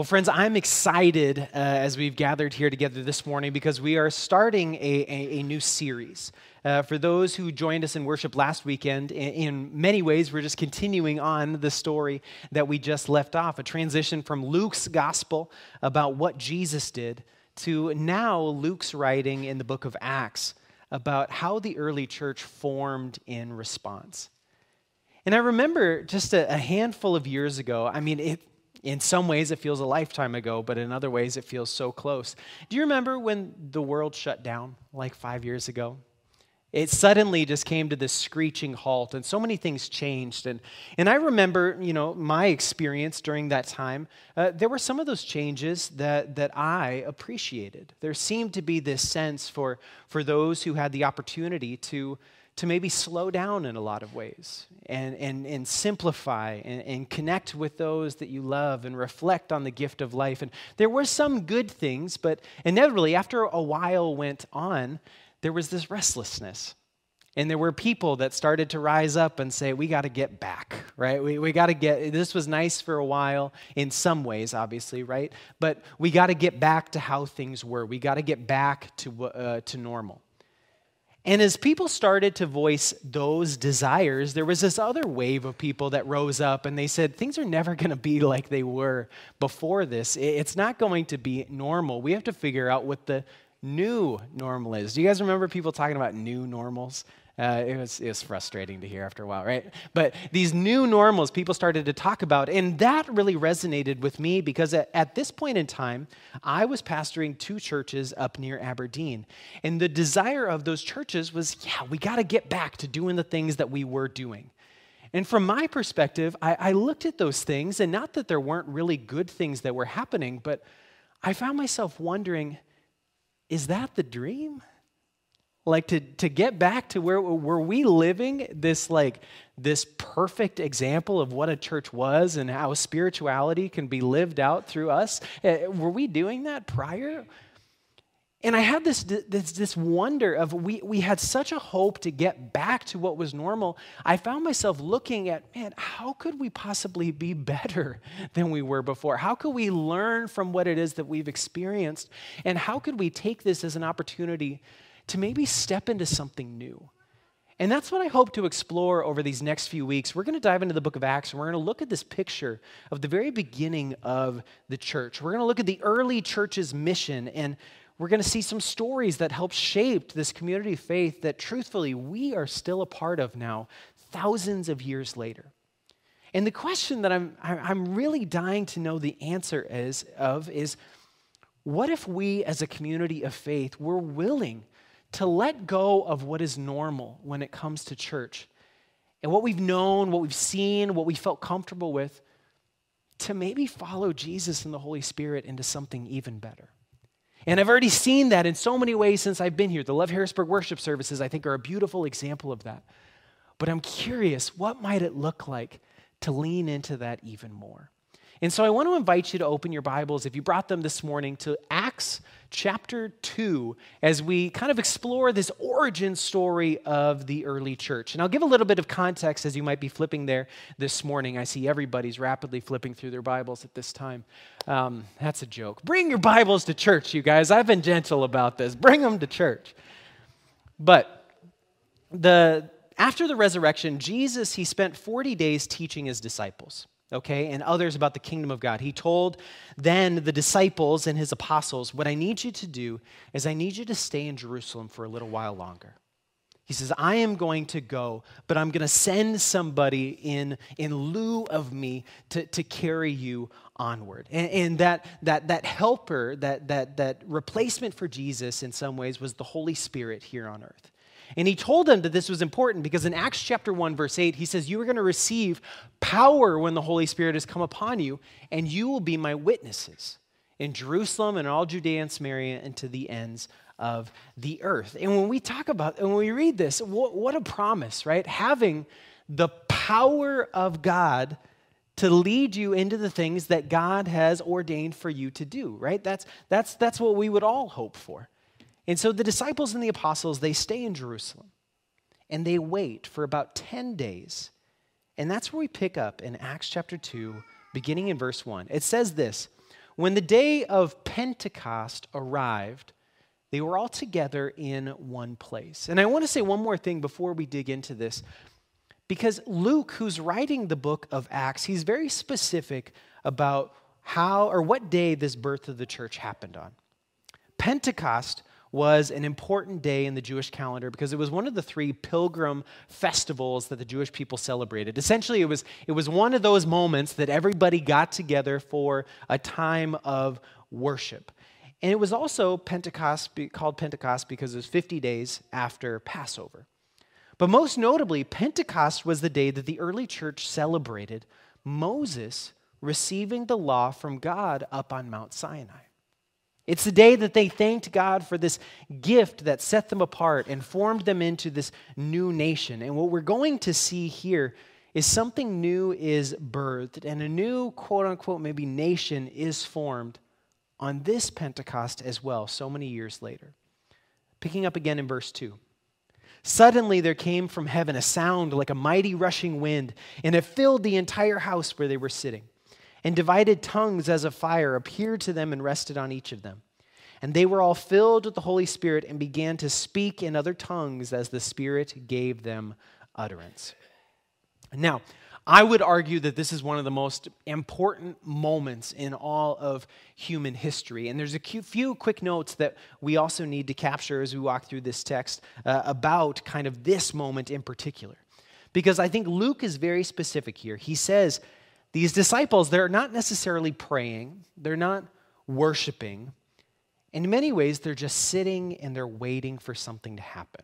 Well, friends, I'm excited as we've gathered here together this morning because we are starting a new series. For those who joined us in worship last weekend, in many ways, we're just continuing on the story that we just left off, a transition from Luke's gospel about what Jesus did to now Luke's writing in the book of Acts about how the early church formed in response. And I remember just a handful of years ago, in some ways, it feels a lifetime ago, but in other ways, it feels so close. Do you remember when the world shut down like 5 years ago? It suddenly just came to this screeching halt, and so many things changed. And I remember, my experience during that time. There were some of those changes that I appreciated. There seemed to be this sense for those who had the opportunity to maybe slow down in a lot of ways and simplify and connect with those that you love and reflect on the gift of life. And there were some good things, but inevitably, after a while went on, there was this restlessness. And there were people that started to rise up and say, we got to get back, right? We got to this was nice for a while in some ways, obviously, right? But we got to get back to how things were. We got to get back to normal. And as people started to voice those desires, there was this other wave of people that rose up and they said, things are never going to be like they were before this. It's not going to be normal. We have to figure out what the new normal is. Do you guys remember people talking about new normals? It was frustrating to hear after a while, right? But these new normals people started to talk about, and that really resonated with me because at this point in time, I was pastoring 2 churches up near Aberdeen. And the desire of those churches was, we got to get back to doing the things that we were doing. And from my perspective, I looked at those things, and not that there weren't really good things that were happening, but I found myself wondering, is that the dream? Like to get back to where were we living this perfect example of what a church was and how spirituality can be lived out through us? Were we doing that prior? And I had this wonder of we had such a hope to get back to what was normal. I found myself looking at, how could we possibly be better than we were before? How could we learn from what it is that we've experienced? And how could we take this as an opportunity to maybe step into something new? And that's what I hope to explore over these next few weeks. We're going to dive into the book of Acts, and we're going to look at this picture of the very beginning of the church. We're going to look at the early church's mission, and we're going to see some stories that helped shape this community of faith that, truthfully, we are still a part of now, thousands of years later. And the question that I'm really dying to know the answer is, what if we as a community of faith were willing to let go of what is normal when it comes to church and what we've known, what we've seen, what we felt comfortable with, to maybe follow Jesus and the Holy Spirit into something even better? And I've already seen that in so many ways since I've been here. The Love Harrisburg worship services, I think, are a beautiful example of that. But I'm curious, what might it look like to lean into that even more? And so I want to invite you to open your Bibles, if you brought them this morning, to Acts chapter 2 as we kind of explore this origin story of the early church. And I'll give a little bit of context as you might be flipping there this morning. I see everybody's rapidly flipping through their Bibles at this time. That's a joke. Bring your Bibles to church, you guys. I've been gentle about this. Bring them to church. But after the resurrection, Jesus, he spent 40 days teaching his disciples, and others about the kingdom of God. He told then the disciples and his apostles, what I need you to do is I need you to stay in Jerusalem for a little while longer. He says, I am going to go, but I'm going to send somebody in lieu of me to carry you onward. And that helper, that replacement for Jesus in some ways was the Holy Spirit here on earth. And he told them that this was important because in Acts chapter 1, verse 8, he says, you are going to receive power when the Holy Spirit has come upon you, and you will be my witnesses in Jerusalem and all Judea and Samaria and to the ends of the earth. And when we read this, what a promise, right? Having the power of God to lead you into the things that God has ordained for you to do, right? That's what we would all hope for. And so the disciples and the apostles, they stay in Jerusalem, and they wait for about 10 days. And that's where we pick up in Acts chapter 2, beginning in verse 1. It says this, When the day of Pentecost arrived, they were all together in one place. And I want to say one more thing before we dig into this, because Luke, who's writing the book of Acts, he's very specific about how or what day this birth of the church happened on. Pentecost was an important day in the Jewish calendar because it was one of the 3 pilgrim festivals that the Jewish people celebrated. Essentially, it was one of those moments that everybody got together for a time of worship. And it was also called Pentecost because it was 50 days after Passover. But most notably, Pentecost was the day that the early church celebrated Moses receiving the law from God up on Mount Sinai. It's the day that they thanked God for this gift that set them apart and formed them into this new nation. And what we're going to see here is something new is birthed and a new, quote unquote, maybe nation is formed on this Pentecost as well, so many years later. Picking up again in verse 2. Suddenly there came from heaven a sound like a mighty rushing wind, and it filled the entire house where they were sitting. And divided tongues as of fire appeared to them and rested on each of them. And they were all filled with the Holy Spirit and began to speak in other tongues as the Spirit gave them utterance. Now, I would argue that this is one of the most important moments in all of human history. And there's a few quick notes that we also need to capture as we walk through this text about kind of this moment in particular. Because I think Luke is very specific here. He says, these disciples, they're not necessarily praying, they're not worshiping. In many ways, they're just sitting and they're waiting for something to happen.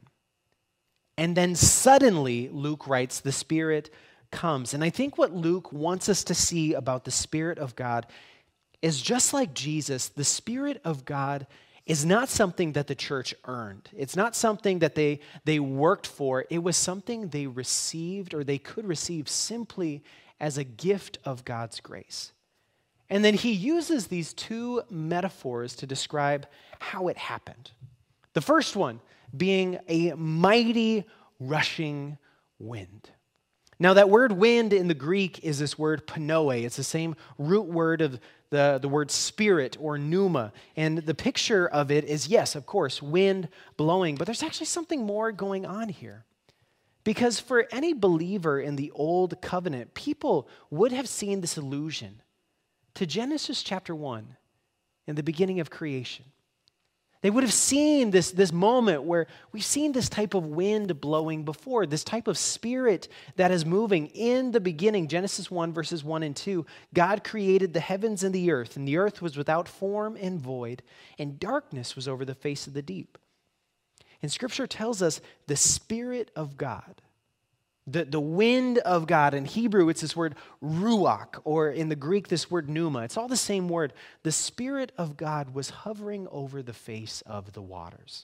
And then suddenly, Luke writes, the Spirit comes. And I think what Luke wants us to see about the Spirit of God is just like Jesus, the Spirit of God is not something that the church earned. It's not something that they worked for. It was something they received or they could receive simply as a gift of God's grace. And then he uses these 2 metaphors to describe how it happened. The first one being a mighty rushing wind. Now that word wind in the Greek is this word pnoe. It's the same root word of the word spirit or pneuma. And the picture of it is, yes, of course, wind blowing, but there's actually something more going on here. Because for any believer in the Old Covenant, people would have seen this allusion to Genesis chapter 1 in the beginning of creation. They would have seen this moment where we've seen this type of wind blowing before, this type of spirit that is moving. In the beginning, Genesis 1, verses 1 and 2, God created the heavens and the earth was without form and void, and darkness was over the face of the deep. And Scripture tells us the Spirit of God, the wind of God. In Hebrew, it's this word ruach, or in the Greek, this word pneuma. It's all the same word. The Spirit of God was hovering over the face of the waters.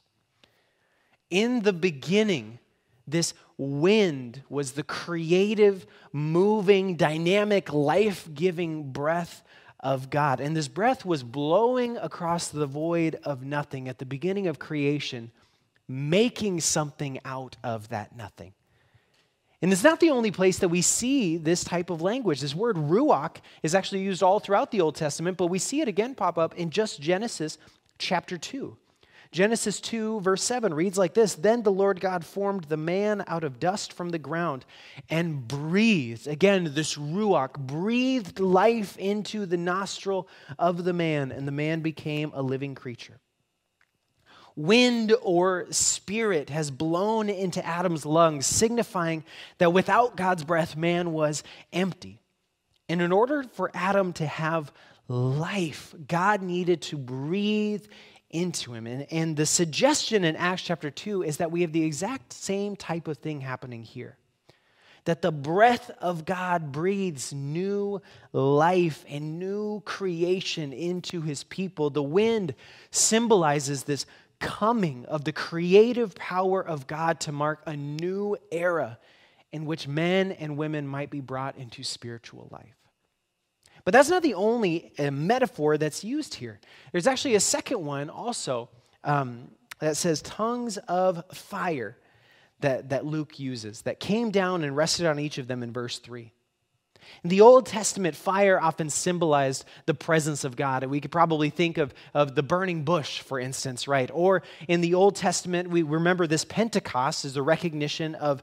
In the beginning, this wind was the creative, moving, dynamic, life-giving breath of God. And this breath was blowing across the void of nothing at the beginning of creation, making something out of that nothing. And it's not the only place that we see this type of language. This word ruach is actually used all throughout the Old Testament, but we see it again pop up in just Genesis chapter 2. Genesis 2, verse 7 reads like this: Then the Lord God formed the man out of dust from the ground and breathed, again, this ruach, breathed life into the nostril of the man, and the man became a living creature. Wind or spirit has blown into Adam's lungs, signifying that without God's breath, man was empty. And in order for Adam to have life, God needed to breathe into him. And the suggestion in Acts chapter 2 is that we have the exact same type of thing happening here. That the breath of God breathes new life and new creation into his people. The wind symbolizes this coming of the creative power of God to mark a new era in which men and women might be brought into spiritual life. But that's not the only metaphor that's used here. There's actually a second one also that says tongues of fire that Luke uses, that came down and rested on each of them in verse 3. In the Old Testament, fire often symbolized the presence of God. And we could probably think of the burning bush, for instance, right? Or in the Old Testament, we remember this Pentecost is a recognition of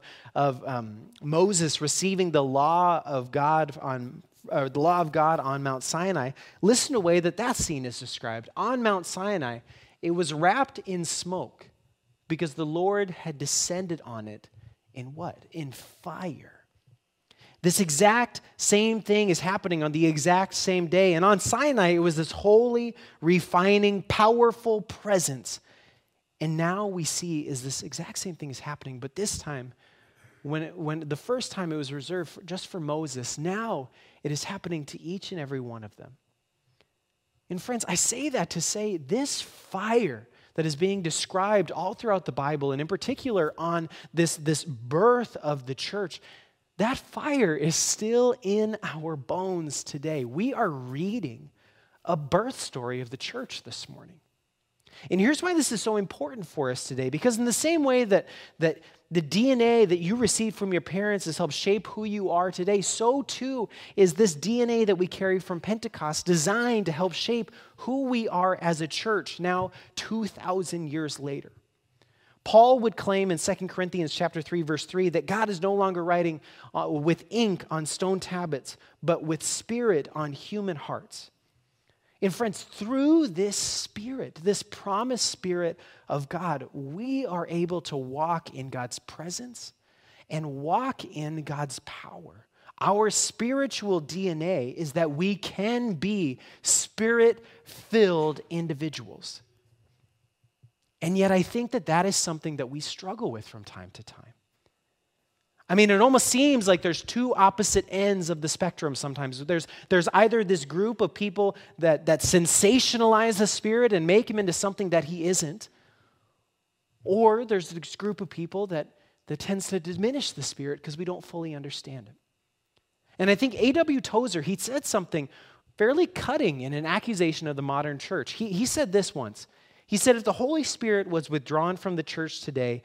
Moses receiving the law of God on Mount Sinai. Listen to the way that scene is described. On Mount Sinai, it was wrapped in smoke because the Lord had descended on it in what? In fire. This exact same thing is happening on the exact same day. And on Sinai, it was this holy, refining, powerful presence. And now we see is this exact same thing is happening, but this time, when the first time it was reserved just for Moses, now it is happening to each and every one of them. And friends, I say that to say this fire that is being described all throughout the Bible, and in particular on this birth of the church, that fire is still in our bones today. We are reading a birth story of the church this morning. And here's why this is so important for us today, because in the same way that the DNA that you received from your parents has helped shape who you are today, so too is this DNA that we carry from Pentecost designed to help shape who we are as a church now 2,000 years later. Paul would claim in 2 Corinthians chapter 3, verse 3, that God is no longer writing with ink on stone tablets, but with spirit on human hearts. And friends, through this spirit, this promised spirit of God, we are able to walk in God's presence and walk in God's power. Our spiritual DNA is that we can be spirit-filled individuals. And yet I think that is something that we struggle with from time to time. I mean, it almost seems like there's two opposite ends of the spectrum sometimes. There's either this group of people that sensationalize the Spirit and make him into something that he isn't, or there's this group of people that tends to diminish the Spirit because we don't fully understand it. And I think A.W. Tozer, he said something fairly cutting in an accusation of the modern church. He said this once. He said, if the Holy Spirit was withdrawn from the church today,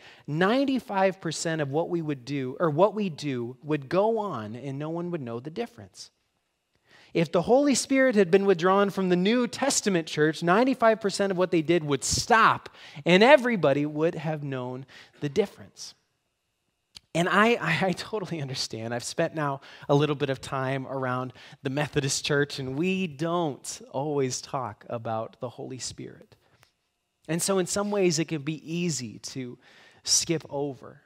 95% of what we would do, or what we do, would go on and no one would know the difference. If the Holy Spirit had been withdrawn from the New Testament church, 95% of what they did would stop and everybody would have known the difference. And I totally understand. I've spent now a little bit of time around the Methodist Church, and we don't always talk about the Holy Spirit. And so in some ways it can be easy to skip over.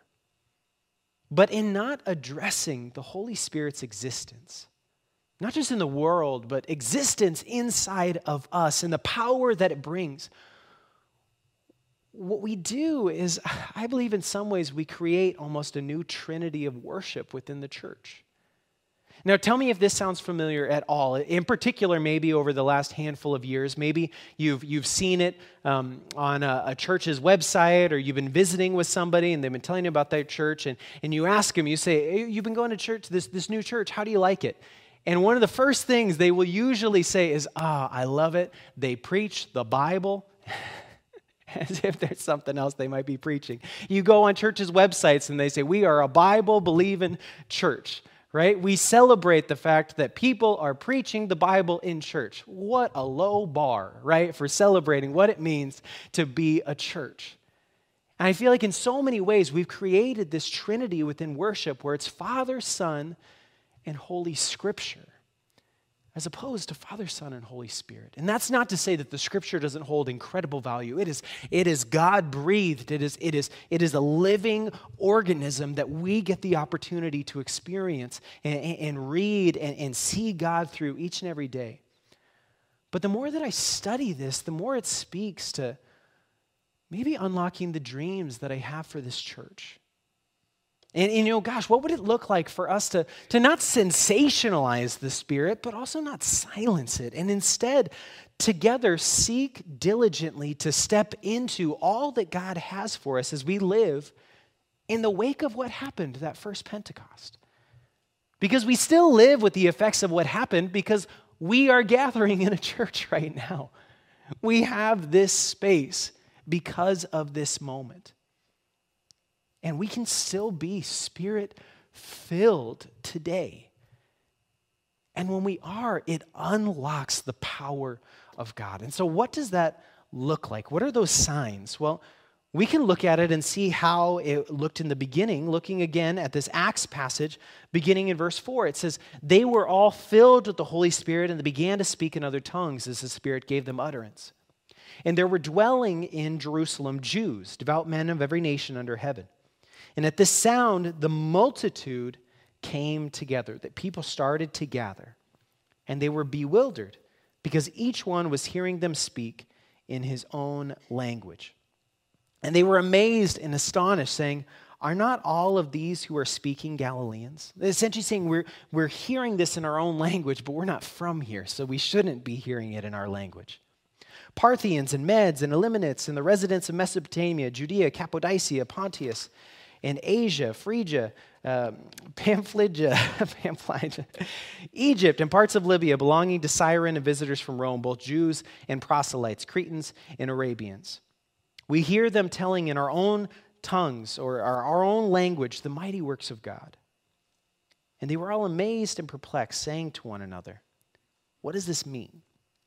But in not addressing the Holy Spirit's existence, not just in the world, but existence inside of us and the power that it brings, what we do is, I believe in some ways, we create almost a new trinity of worship within the church. Now, tell me if this sounds familiar at all. In particular, maybe over the last handful of years, maybe you've seen it on a church's website, or you've been visiting with somebody and they've been telling you about that church, and you ask them, you say, hey, you've been going to church, this new church, how do you like it? And one of the first things they will usually say is, I love it. They preach the Bible. As if there's something else they might be preaching. You go on churches' websites and they say, we are a Bible-believing church. Right? We celebrate the fact that people are preaching the Bible in church. What a low bar, right, for celebrating what it means to be a church. And I feel like in so many ways we've created this trinity within worship where it's Father, Son, and Holy Scripture, as opposed to Father, Son, and Holy Spirit. And that's not to say that the Scripture doesn't hold incredible value. It is God-breathed. It is a living organism that we get the opportunity to experience and read and see God through each and every day. But the more that I study this, the more it speaks to maybe unlocking the dreams that I have for this church. And gosh, what would it look like for us to not sensationalize the Spirit, but also not silence it, and instead together seek diligently to step into all that God has for us as we live in the wake of what happened that first Pentecost? Because we still live with the effects of what happened because we are gathering in a church right now. We have this space because of this moment. And we can still be Spirit-filled today. And when we are, it unlocks the power of God. And so what does that look like? What are those signs? Well, we can look at it and see how it looked in the beginning, looking again at this Acts passage, beginning in verse 4. It says, "They were all filled with the Holy Spirit, and they began to speak in other tongues as the Spirit gave them utterance. And there were dwelling in Jerusalem Jews, devout men of every nation under heaven. And at this sound, the multitude came together," that people started to gather. "And they were bewildered, because each one was hearing them speak in his own language. And they were amazed and astonished, saying, 'Are not all of these who are speaking Galileans?'" They're essentially saying we're hearing this in our own language, but we're not from here, so we shouldn't be hearing it in our language. "Parthians and Medes and Elamites and the residents of Mesopotamia, Judea, Cappadocia, Pontus, and Asia, Phrygia, Pamphylia, Egypt, and parts of Libya belonging to Cyrene, and visitors from Rome, both Jews and proselytes, Cretans and Arabians. We hear them telling in our own tongues or our own language the mighty works of God.' And they were all amazed and perplexed, saying to one another, 'What does this mean?'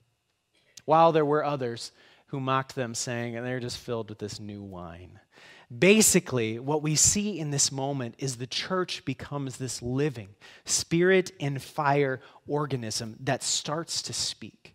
While there were others who mocked them, saying, 'And they're just filled with this new wine.'" Basically, what we see in this moment is the church becomes this living, spirit and fire organism that starts to speak.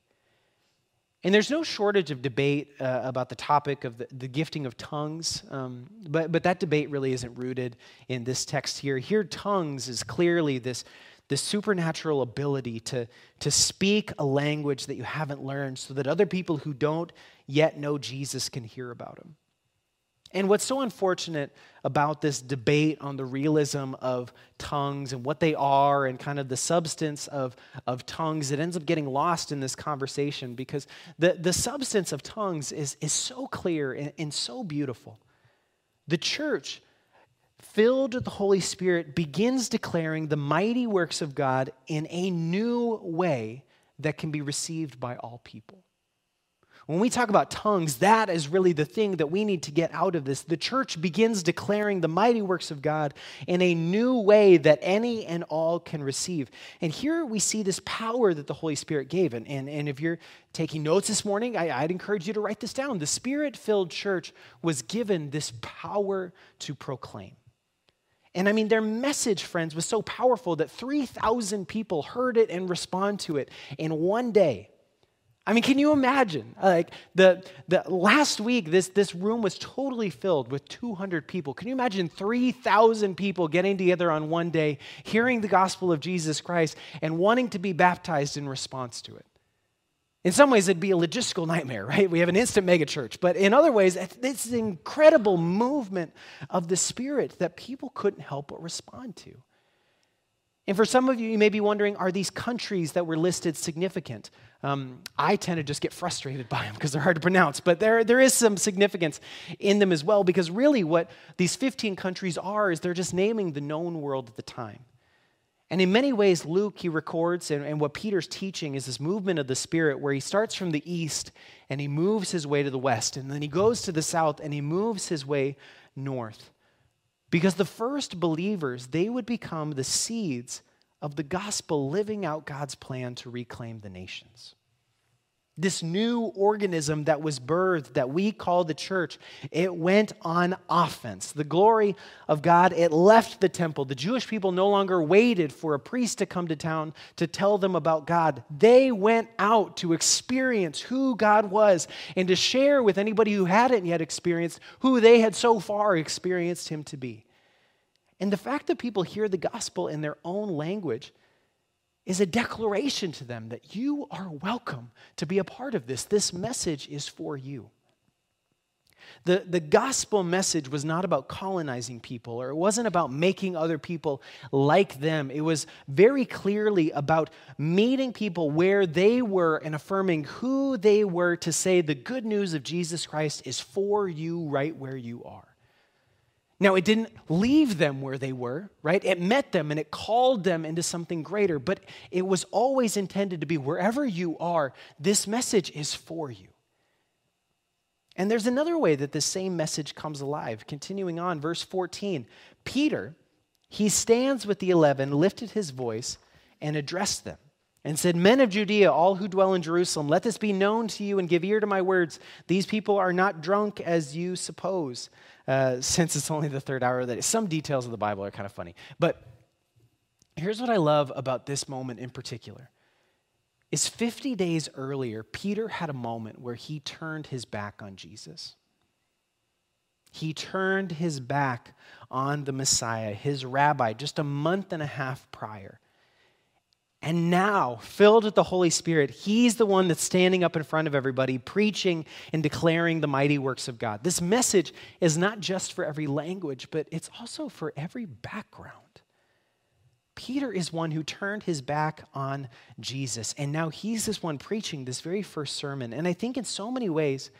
And there's no shortage of debate about the topic of the gifting of tongues, but that debate really isn't rooted in this text here. Here, tongues is clearly this supernatural ability to speak a language that you haven't learned so that other people who don't yet know Jesus can hear about him. And what's so unfortunate about this debate on the realism of tongues and what they are and kind of the substance of tongues, it ends up getting lost in this conversation because the substance of tongues is so clear and so beautiful. The church, filled with the Holy Spirit, begins declaring the mighty works of God in a new way that can be received by all people. When we talk about tongues, that is really the thing that we need to get out of this. The church begins declaring the mighty works of God in a new way that any and all can receive. And here we see this power that the Holy Spirit gave. And if you're taking notes this morning, I'd encourage you to write this down. The Spirit-filled church was given this power to proclaim. And I mean, their message, friends, was so powerful that 3,000 people heard it and respond to it in one day. I mean, can you imagine? Like the last week, this room was totally filled with 200 people. Can you imagine 3,000 people getting together on one day, hearing the gospel of Jesus Christ, and wanting to be baptized in response to it? In some ways, it'd be a logistical nightmare, right? We have an instant megachurch. But in other ways, it's an incredible movement of the Spirit that people couldn't help but respond to. And for some of you, you may be wondering, are these countries that were listed significant? I tend to just get frustrated by them because they're hard to pronounce, but there is some significance in them as well, because really what these 15 countries are is they're just naming the known world at the time. And in many ways, Luke, he records, and what Peter's teaching is this movement of the Spirit where he starts from the east and he moves his way to the west, and then he goes to the south and he moves his way north. Because the first believers, they would become the seeds of the gospel living out God's plan to reclaim the nations. This new organism that was birthed, that we call the church, it went on offense. The glory of God, it left the temple. The Jewish people no longer waited for a priest to come to town to tell them about God. They went out to experience who God was and to share with anybody who hadn't yet experienced who they had so far experienced him to be. And the fact that people hear the gospel in their own language is a declaration to them that you are welcome to be a part of this. This message is for you. The gospel message was not about colonizing people, or it wasn't about making other people like them. It was very clearly about meeting people where they were and affirming who they were to say the good news of Jesus Christ is for you right where you are. Now, it didn't leave them where they were, right? It met them and it called them into something greater, but it was always intended to be wherever you are, this message is for you. And there's another way that this same message comes alive. Continuing on, verse 14, Peter, he stands with the 11, lifted his voice, and addressed them. and said, "Men of Judea, all who dwell in Jerusalem, let this be known to you and give ear to my words. These people are not drunk as you suppose." Since it's only the third hour of the day. Some details of the Bible are kind of funny. But here's what I love about this moment in particular. Is 50 days earlier, Peter had a moment where he turned his back on Jesus. He turned his back on the Messiah, his rabbi, just a month and a half prior. And now, filled with the Holy Spirit, he's the one that's standing up in front of everybody, preaching and declaring the mighty works of God. This message is not just for every language, but it's also for every background. Peter is one who turned his back on Jesus, and now he's this one preaching this very first sermon. And I think in so many ways,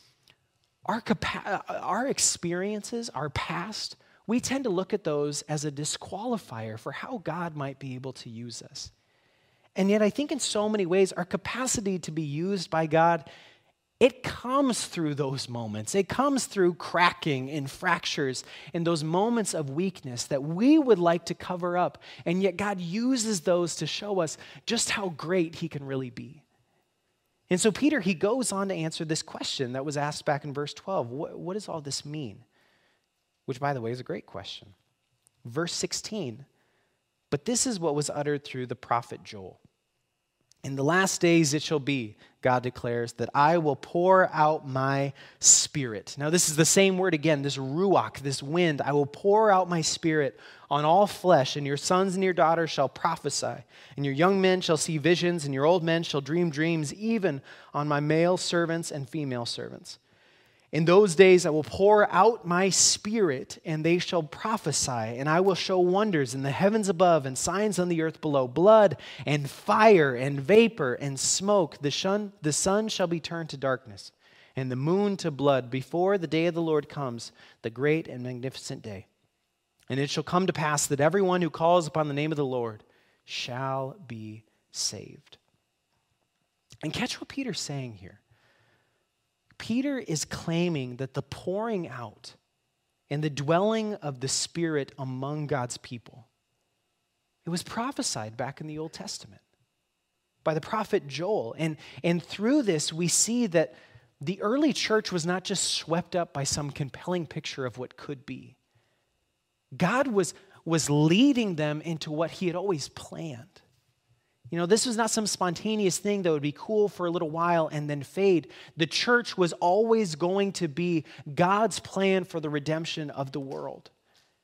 our experiences, our past, we tend to look at those as a disqualifier for how God might be able to use us. And yet I think in so many ways, our capacity to be used by God, it comes through those moments. It comes through cracking and fractures and those moments of weakness that we would like to cover up. And yet God uses those to show us just how great he can really be. And so Peter, he goes on to answer this question that was asked back in verse 12. What does all this mean? Which, by the way, is a great question. Verse 16. But this is what was uttered through the prophet Joel. "In the last days it shall be," God declares, "that I will pour out my spirit." Now this is the same word again, this ruach, this wind. "I will pour out my spirit on all flesh, and your sons and your daughters shall prophesy, and your young men shall see visions, and your old men shall dream dreams, even on my male servants and female servants. In those days I will pour out my spirit, and they shall prophesy, and I will show wonders in the heavens above and signs on the earth below, blood and fire and vapor and smoke. The sun shall be turned to darkness, and the moon to blood, before the day of the Lord comes, the great and magnificent day. And it shall come to pass that everyone who calls upon the name of the Lord shall be saved." And catch what Peter's saying here. Peter is claiming that the pouring out and the dwelling of the Spirit among God's people, it was prophesied back in the Old Testament by the prophet Joel. And through this, we see that the early church was not just swept up by some compelling picture of what could be. God was leading them into what he had always planned. You know, this was not some spontaneous thing that would be cool for a little while and then fade. The church was always going to be God's plan for the redemption of the world.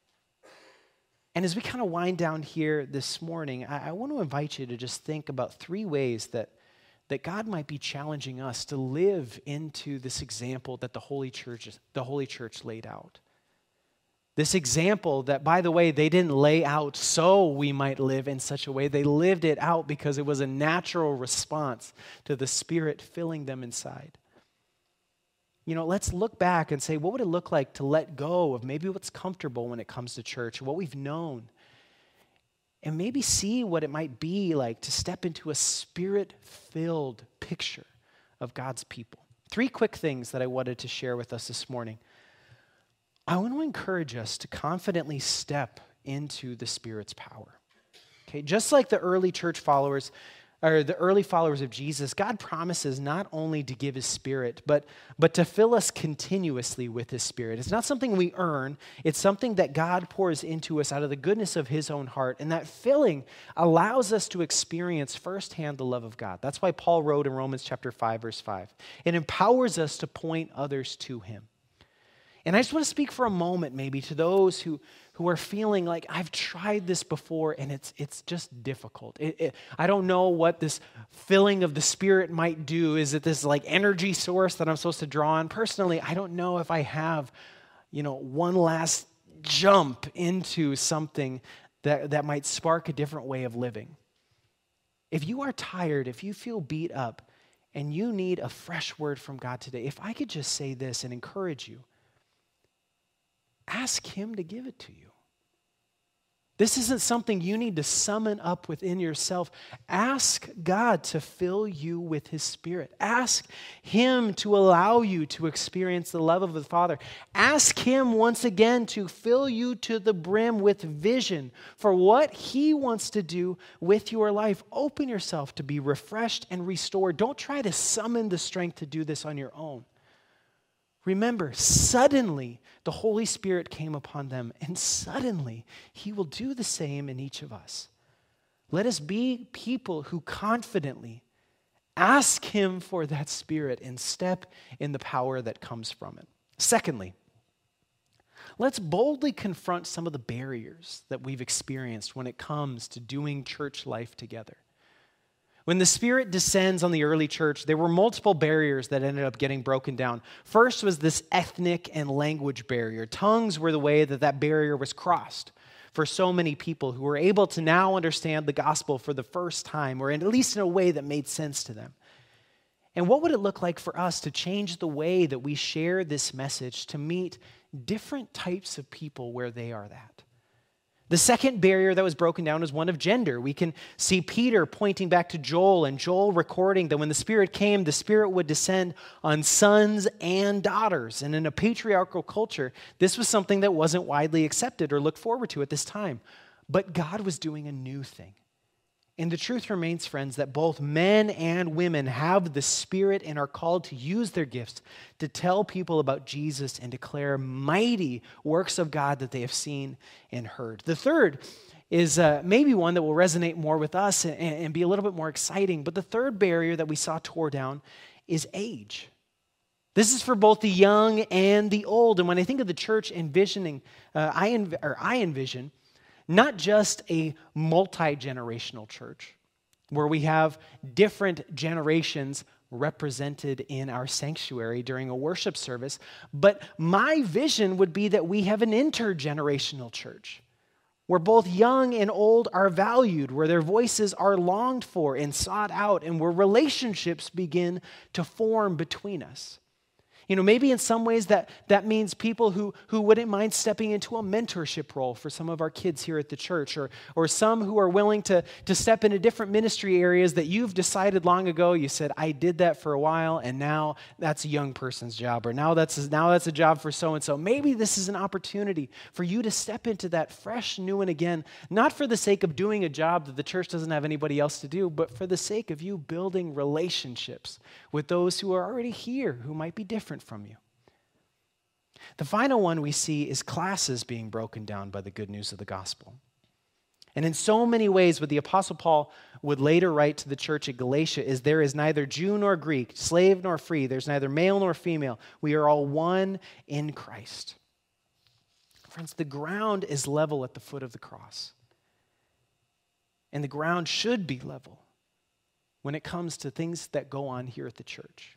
And as we kind of wind down here this morning, I want to invite you to just think about 3 ways that God might be challenging us to live into this example that the Holy Church laid out. This example that, by the way, they didn't lay out so we might live in such a way. They lived it out because it was a natural response to the Spirit filling them inside. You know, let's look back and say, what would it look like to let go of maybe what's comfortable when it comes to church, what we've known, and maybe see what it might be like to step into a Spirit-filled picture of God's people. 3 quick things that I wanted to share with us this morning. I want to encourage us to confidently step into the Spirit's power. Okay, just like the early church followers, or the early followers of Jesus, God promises not only to give his Spirit, but to fill us continuously with his Spirit. It's not something we earn. It's something that God pours into us out of the goodness of his own heart. And that filling allows us to experience firsthand the love of God. That's why Paul wrote in Romans chapter 5, verse 5. It empowers us to point others to him. And I just want to speak for a moment maybe to those who are feeling like, I've tried this before and it's just difficult. I don't know what this filling of the Spirit might do. Is it this like energy source that I'm supposed to draw on? Personally, I don't know if I have, one last jump into something that might spark a different way of living. If you are tired, if you feel beat up and you need a fresh word from God today, if I could just say this and encourage you, ask him to give it to you. This isn't something you need to summon up within yourself. Ask God to fill you with His Spirit. Ask Him to allow you to experience the love of the Father. Ask Him once again to fill you to the brim with vision for what He wants to do with your life. Open yourself to be refreshed and restored. Don't try to summon the strength to do this on your own. Remember, suddenly the Holy Spirit came upon them, and suddenly He will do the same in each of us. Let us be people who confidently ask Him for that Spirit and step in the power that comes from it. Secondly, let's boldly confront some of the barriers that we've experienced when it comes to doing church life together. When the Spirit descends on the early church, there were multiple barriers that ended up getting broken down. First was this ethnic and language barrier. Tongues were the way that barrier was crossed for so many people who were able to now understand the gospel for the first time, or at least in a way that made sense to them. And what would it look like for us to change the way that we share this message to meet different types of people where they are at? The second barrier that was broken down is one of gender. We can see Peter pointing back to Joel, and Joel recording that when the Spirit came, the Spirit would descend on sons and daughters. And in a patriarchal culture, this was something that wasn't widely accepted or looked forward to at this time. But God was doing a new thing. And the truth remains, friends, that both men and women have the Spirit and are called to use their gifts to tell people about Jesus and declare mighty works of God that they have seen and heard. The third is maybe one that will resonate more with us and be a little bit more exciting. But the third barrier that we saw tore down is age. This is for both the young and the old. And when I think of the church envisioning, I envision not just a multi-generational church where we have different generations represented in our sanctuary during a worship service, but my vision would be that we have an intergenerational church where both young and old are valued, where their voices are longed for and sought out, and where relationships begin to form between us. You know, maybe in some ways that means people who wouldn't mind stepping into a mentorship role for some of our kids here at the church, or some who are willing to step into different ministry areas that you've decided long ago. You said, I did that for a while, and now that's a young person's job, or now that's a job for so-and-so. Maybe this is an opportunity for you to step into that fresh, new, and again, not for the sake of doing a job that the church doesn't have anybody else to do, but for the sake of you building relationships with those who are already here, who might be different from you. The final one we see is classes being broken down by the good news of the gospel. And in so many ways, what the Apostle Paul would later write to the church at Galatia is there is neither Jew nor Greek, slave nor free, there's neither male nor female. We are all one in Christ. Friends, the ground is level at the foot of the cross. And the ground should be level when it comes to things that go on here at the church.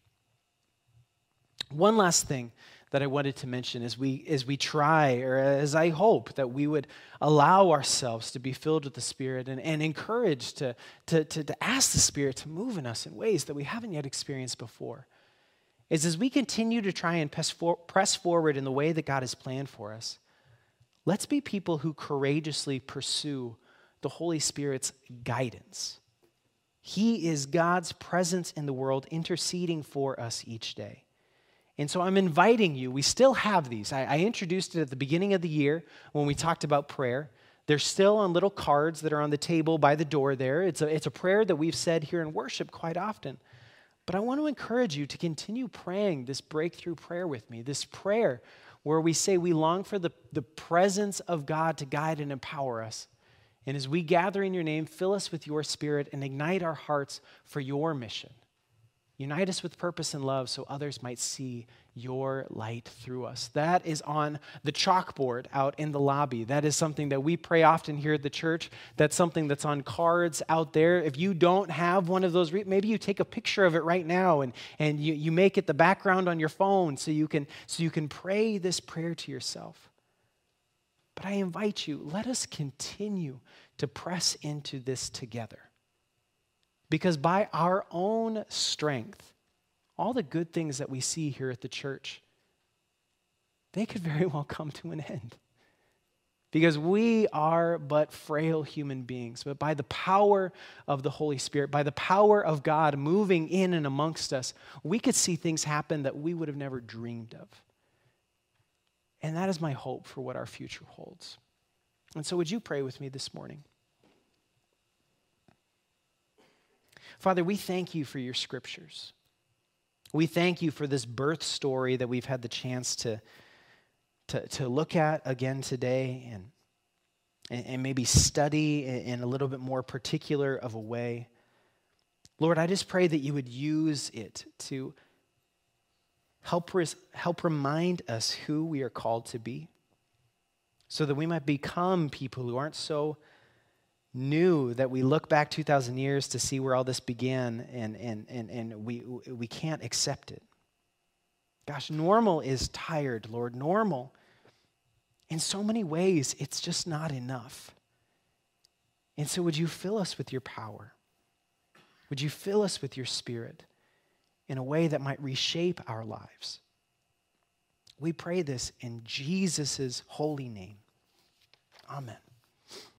One last thing that I wanted to mention as we try, or as I hope, that we would allow ourselves to be filled with the Spirit and encouraged to ask the Spirit to move in us in ways that we haven't yet experienced before, is as we continue to try and press forward in the way that God has planned for us, let's be people who courageously pursue the Holy Spirit's guidance. He is God's presence in the world, interceding for us each day. And so I'm inviting you, we still have these. I introduced it at the beginning of the year when we talked about prayer. They're still on little cards that are on the table by the door there. It's a prayer that we've said here in worship quite often. But I want to encourage you to continue praying this breakthrough prayer with me, this prayer where we say we long for the presence of God to guide and empower us. And as we gather in your name, fill us with your Spirit and ignite our hearts for your mission. Unite us with purpose and love so others might see your light through us. That is on the chalkboard out in the lobby. That is something that we pray often here at the church. That's something that's on cards out there. If you don't have one of those, maybe you take a picture of it right now and you make it the background on your phone so you can pray this prayer to yourself. But I invite you, let us continue to press into this together. Because by our own strength, all the good things that we see here at the church, they could very well come to an end. because we are but frail human beings. But by the power of the Holy Spirit, by the power of God moving in and amongst us, we could see things happen that we would have never dreamed of. And that is my hope for what our future holds. And so would you pray with me this morning? Father, we thank you for your scriptures. We thank you for this birth story that we've had the chance to look at again today and maybe study in a little bit more particular of a way. Lord, I just pray that you would use it to help remind us who we are called to be, so that we might become people who aren't so new that we look back 2,000 years to see where all this began and we can't accept it. Gosh, normal is tired, Lord. Normal, in so many ways, it's just not enough. And so would you fill us with your power? Would you fill us with your Spirit in a way that might reshape our lives? We pray this in Jesus' holy name. Amen.